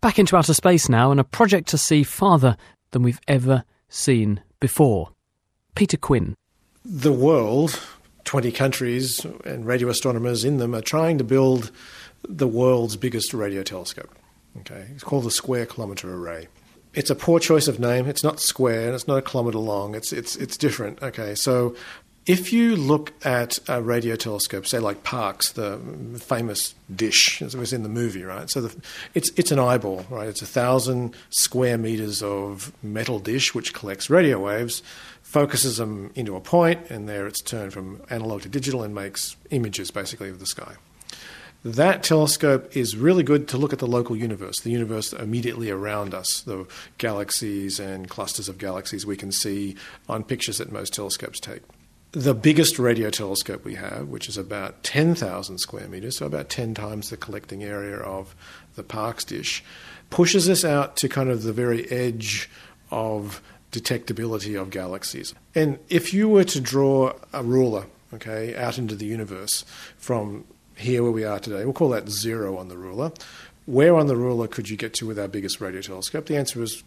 Back into outer space now, and a project to see farther than we've ever seen before. Peter Quinn. The world, 20 countries and radio astronomers in them, are trying to build the world's biggest radio telescope. Okay, it's called the Square Kilometre Array. It's a poor choice of name. It's not square and it's not a kilometre long. It's different. Okay, so if you look at a radio telescope, say like Parkes, the famous dish, as it was in the movie, right? So it's an eyeball, right? It's 1,000 square metres of metal dish which collects radio waves, focuses them into a point, and there it's turned from analog to digital and makes images basically of the sky. That telescope is really good to look at the local universe, the universe immediately around us, the galaxies and clusters of galaxies we can see on pictures that most telescopes take. The biggest radio telescope we have, which is about 10,000 square metres, so about 10 times the collecting area of the Parkes dish, pushes us out to kind of the very edge of detectability of galaxies. And if you were to draw a ruler, okay, out into the universe from here where we are today, we'll call that 0 on the ruler. Where on the ruler could you get to with our biggest radio telescope? The answer is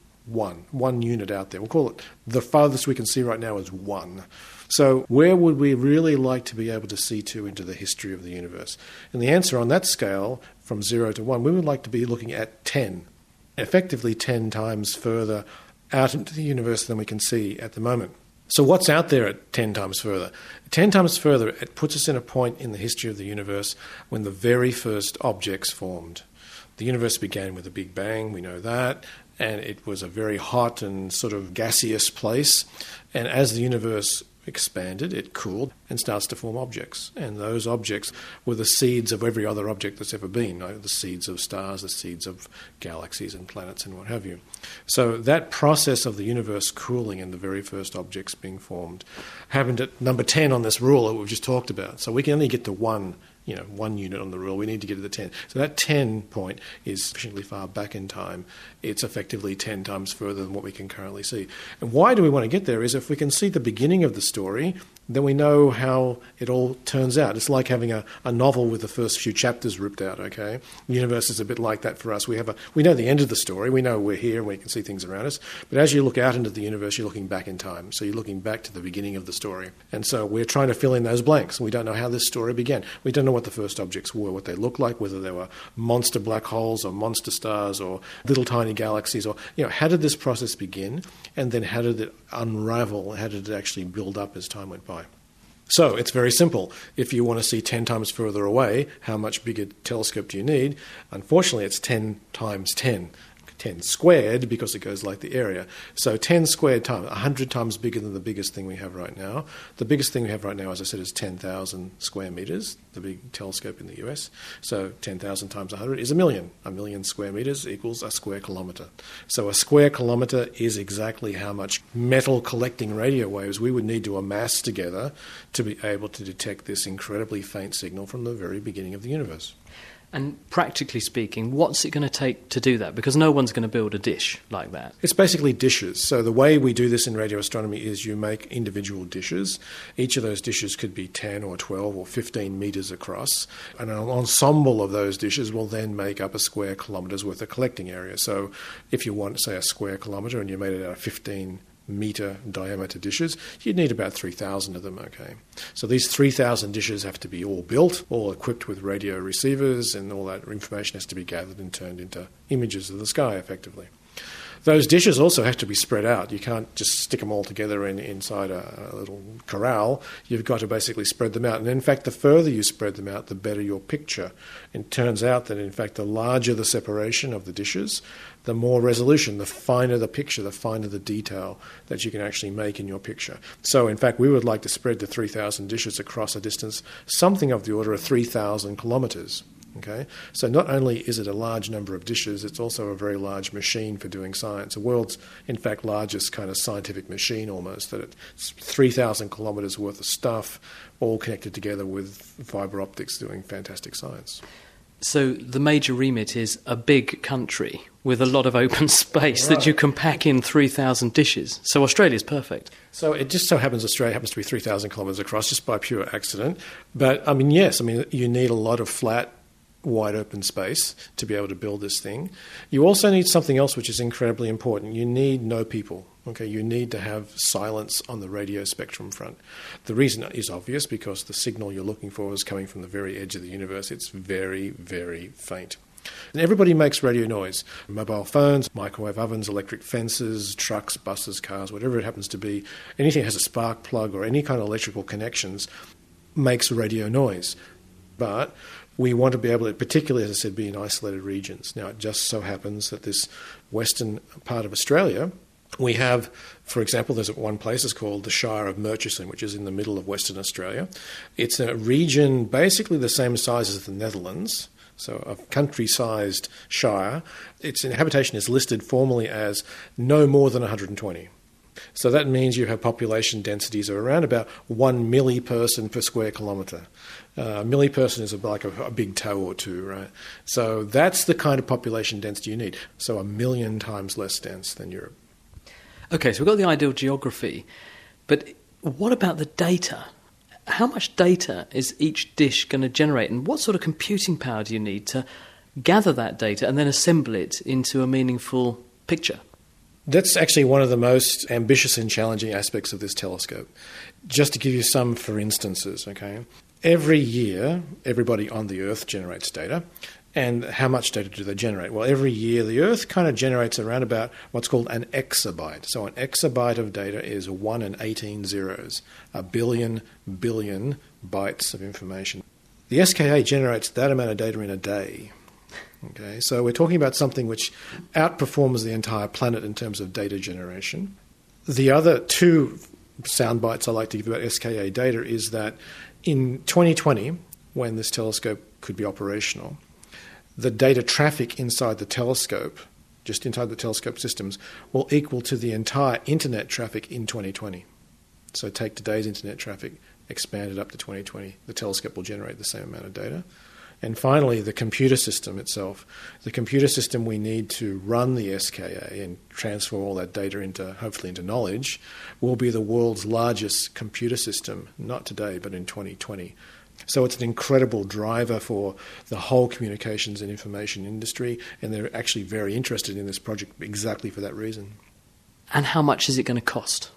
1 unit out there. We'll call it, the farthest we can see right now is 1. So where would we really like to be able to see to into the history of the universe? And the answer on that scale, from 0 to 1, we would like to be looking at 10, effectively 10 times further out into the universe than we can see at the moment. So what's out there at 10 times further? 10 times further, it puts us in a point in the history of the universe when the very first objects formed. The universe began with a Big Bang, we know that, and it was a very hot and sort of gaseous place. And as the universe expanded, it cooled and starts to form objects. And those objects were the seeds of every other object that's ever been, right? The seeds of stars, the seeds of galaxies and planets and what have you. So that process of the universe cooling and the very first objects being formed happened at number 10 on this rule that we've just talked about. So we can only get to 1 unit on the rule. We need to get to the 10. So that 10 point is sufficiently far back in time. It's effectively 10 times further than what we can currently see. And why do we want to get there is if we can see the beginning of the story, then we know how it all turns out. It's like having a novel with the first few chapters ripped out, okay? The universe is a bit like that for us. We know the end of the story. We know we're here and we can see things around us. But as you look out into the universe, you're looking back in time. So you're looking back to the beginning of the story. And so we're trying to fill in those blanks. We don't know how this story began. We don't know what the first objects were, what they looked like, whether they were monster black holes or monster stars or little tiny galaxies, or how did this process begin, and then how did it unravel, how did it actually build up as time went by. So it's very simple. If you want to see 10 times further away, how much bigger telescope do you need? Unfortunately, it's 10 times 10. 10 squared because it goes like the area. So 10 squared times, 100 times bigger than the biggest thing we have right now. The biggest thing we have right now, as I said, is 10,000 square metres, the big telescope in the US. So 10,000 times 100 is 1 million. 1 million square metres equals a square kilometre. So a square kilometre is exactly how much metal collecting radio waves we would need to amass together to be able to detect this incredibly faint signal from the very beginning of the universe. And practically speaking, what's it going to take to do that? Because no one's going to build a dish like that. It's basically dishes. So the way we do this in radio astronomy is you make individual dishes. Each of those dishes could be 10 or 12 or 15 metres across. And an ensemble of those dishes will then make up a square kilometre's worth of collecting area. So if you want, say, a square kilometre and you made it out of 15 metre diameter dishes, you'd need about 3,000 of them, okay? So these 3,000 dishes have to be all built, all equipped with radio receivers, and all that information has to be gathered and turned into images of the sky, effectively. Those dishes also have to be spread out. You can't just stick them all together inside a little corral. You've got to basically spread them out. And in fact, the further you spread them out, the better your picture. It turns out that, in fact, the larger the separation of the dishes, the more resolution, the finer the picture, the finer the detail that you can actually make in your picture. So, in fact, we would like to spread the 3,000 dishes across a distance something of the order of 3,000 kilometres. Okay, so not only is it a large number of dishes, it's also a very large machine for doing science. The world's, in fact, largest kind of scientific machine almost, that it's 3,000 kilometres worth of stuff, all connected together with fibre optics doing fantastic science. So the major remit is a big country with a lot of open space that you can pack in 3,000 dishes. So Australia's perfect. So it just so happens Australia happens to be 3,000 kilometres across just by pure accident. But, yes, you need a lot of flat wide open space to be able to build this thing. You also need something else which is incredibly important. You need no people. Okay, you need to have silence on the radio spectrum front. The reason is obvious, because the signal you're looking for is coming from the very edge of the universe. It's very, very faint. And everybody makes radio noise. Mobile phones, microwave ovens, electric fences, trucks, buses, cars, whatever it happens to be. Anything that has a spark plug or any kind of electrical connections makes radio noise. But we want to be able to, particularly, as I said, be in isolated regions. Now, it just so happens that this western part of Australia, we have, for example, there's one place, it's called the Shire of Murchison, which is in the middle of Western Australia. It's a region basically the same size as the Netherlands, so a country-sized shire. Its habitation is listed formally as no more than 120. So that means you have population densities of around about 1 milliperson per square kilometre. Milliperson is like a big toe or two, right? So that's the kind of population density you need. So 1 million times less dense than Europe. Okay, so we've got the ideal geography, but what about the data? How much data is each dish going to generate, and what sort of computing power do you need to gather that data and then assemble it into a meaningful picture? That's actually one of the most ambitious and challenging aspects of this telescope. Just to give you some for instances, okay? Every year, everybody on the Earth generates data. And how much data do they generate? Well, every year the Earth kind of generates around about what's called an exabyte. So an exabyte of data is 1 and 18 zeros, a billion bytes of information. The SKA generates that amount of data in a day. Okay, so we're talking about something which outperforms the entire planet in terms of data generation. The other two sound bites I like to give about SKA data is that in 2020, when this telescope could be operational, the data traffic inside the telescope, just inside the telescope systems, will equal to the entire internet traffic in 2020. So take today's internet traffic, expand it up to 2020. The telescope will generate the same amount of data. And finally, the computer system itself. The computer system we need to run the SKA and transform all that data hopefully into knowledge, will be the world's largest computer system, not today, but in 2020. So it's an incredible driver for the whole communications and information industry, and they're actually very interested in this project exactly for that reason. And how much is it going to cost?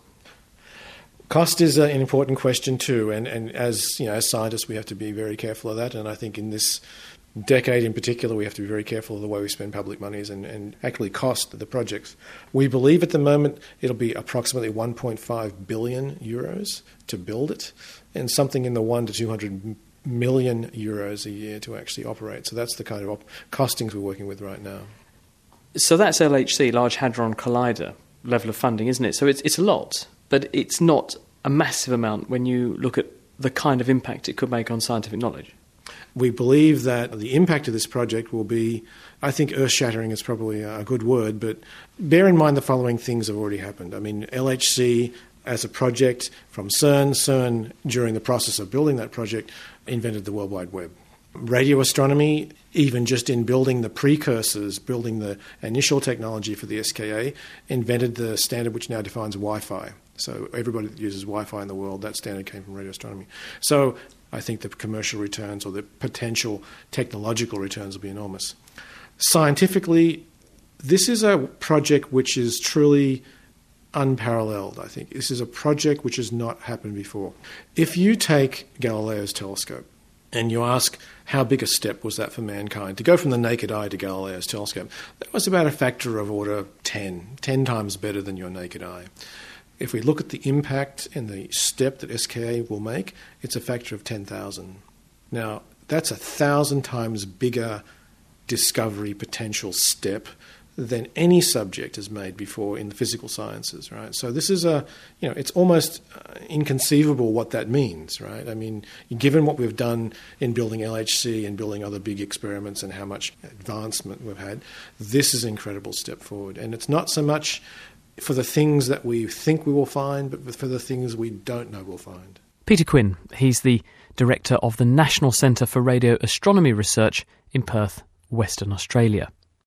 Cost is an important question too, and as scientists, we have to be very careful of that. And I think in this decade in particular, we have to be very careful of the way we spend public monies and actually cost the projects. We believe at the moment it'll be approximately 1.5 billion euros to build it, and something in the 1 to 200 million euros a year to actually operate. So that's the kind of costings we're working with right now. So that's LHC, Large Hadron Collider level of funding, isn't it? So it's a lot, but it's not a massive amount when you look at the kind of impact it could make on scientific knowledge. We believe that the impact of this project will be, I think earth-shattering is probably a good word, but bear in mind the following things have already happened. I mean, LHC as a project from CERN during the process of building that project invented the World Wide Web. Radio astronomy, even just in building the precursors, building the initial technology for the SKA, invented the standard which now defines Wi-Fi. So everybody that uses Wi-Fi in the world, that standard came from radio astronomy. So I think the commercial returns or the potential technological returns will be enormous. Scientifically, this is a project which is truly unparalleled, I think. This is a project which has not happened before. If you take Galileo's telescope and you ask how big a step was that for mankind, to go from the naked eye to Galileo's telescope, that was about a factor of order 10 times better than your naked eye. If we look at the impact and the step that SKA will make, it's a factor of 10,000. Now, that's 1,000 times bigger discovery potential step than any subject has made before in the physical sciences, right? So this is it's almost inconceivable what that means, right? I mean, given what we've done in building LHC and building other big experiments and how much advancement we've had, this is an incredible step forward. And it's not so much for the things that we think we will find, but for the things we don't know we'll find. Peter Quinn, he's the director of the National Centre for Radio Astronomy Research in Perth, Western Australia.